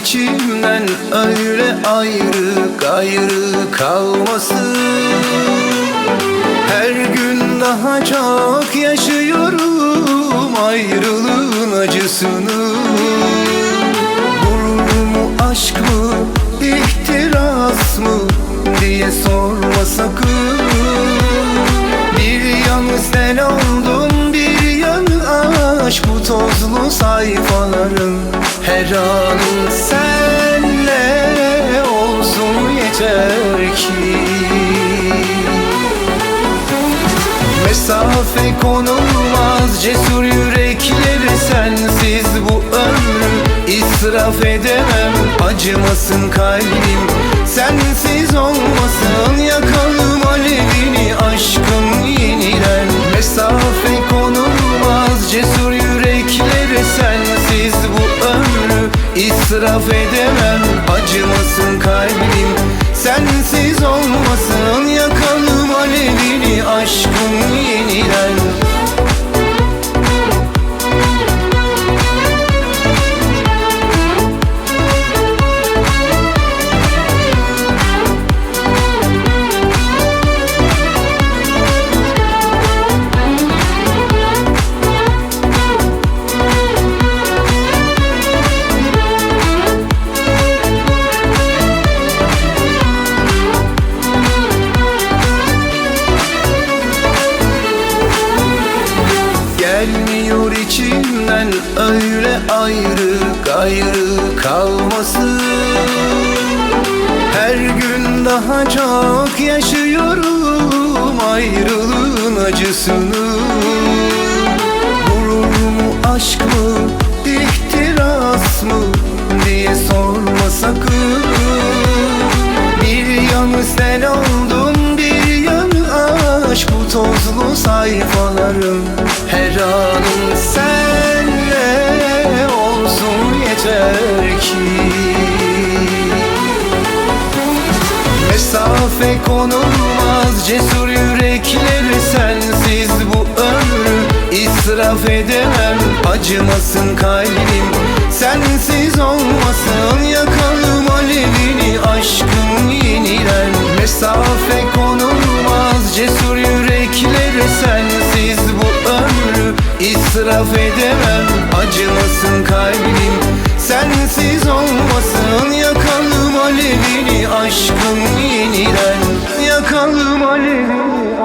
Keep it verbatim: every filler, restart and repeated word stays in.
içimden öyle ayrı gayrı kalmasın. Her gün daha çok yaşıyorum ayrılığın acısını. Gurur mu, aşk mı, ihtiras mı diye sorma sakın. Bir yanı sen oldun, bir yanı aşk bu tozlu sayfaların. Her anın senle olsun yeter ki. Mesafe konulmaz cesur yürekleri, sensiz bu ömrü israf edemem. Acımasın kalbim, sensiz olmasın, yakalım alevini aşkın yeniden. Mesafe konulmaz cesur yürekleri, sensiz bu ömrü israf edemem. Acımasın kalbim, sensiz olmasın, yakalım alevini aşkın yeniden. Gelmiyor içimden öyle ayrı gayrı kalmasın. Her gün daha çok yaşıyorum ayrılığın acısını. Gurur mu, aşk mı, ihtiras mı diye sorma sakın. Bir yanı sen oldun, bir yanı aşk bu tozlu sayfaların. Her anın senle olsun yeter ki. Mesafe konulmaz cesur yürekleri, sensiz bu ömrü israf edemem. Acımasın kalbim, sensiz olmasın, yakalım alevini aşkın yeniden. Mesafe konulmaz cesur yürekleri, sensiz bu ömrü israf edemem. Acımasın kalbim, sensiz olmasın, yakalım alevini aşkın yeniden. Yakalım alevini